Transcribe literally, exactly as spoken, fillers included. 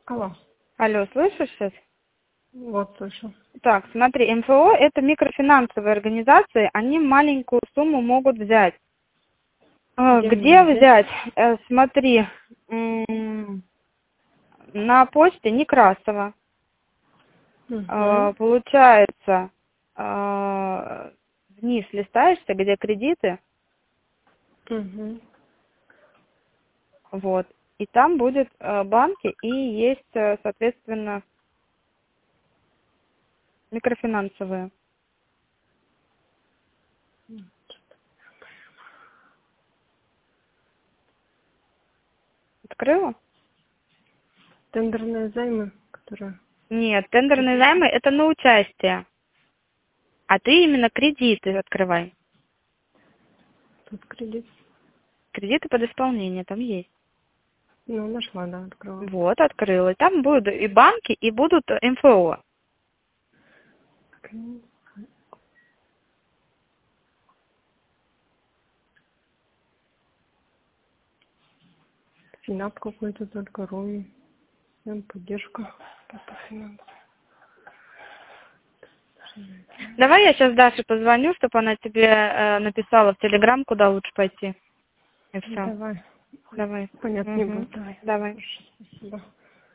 Алло. Алло, слышишь сейчас? Вот, слышу. Так, смотри, эм эф о это микрофинансовые организации, они маленькую сумму могут взять. А, Где Где мне взять? Э, Смотри, м, на почте Некрасова. А, Угу. Получается, а, вниз листаешься, где кредиты, Угу. вот, и там будет э, банки и есть, э, соответственно, микрофинансовые. Открыла? Тендерные займы, которые... Нет, тендерные займы это на участие, а ты именно кредиты открывай. Тут кредит. Кредиты под исполнение там есть. Ну, нашла, да, открыла. Вот, открыла. И там будут и банки, и будут эм эф о. Финап какой-то только ровный. Всем поддержка. По финансам. Давай я сейчас Даше позвоню, чтобы она тебе э, написала в Телеграм, куда лучше пойти. И все. Давай. Давай. Понятнее Угу. будет. Давай. Давай. Хорошо, спасибо.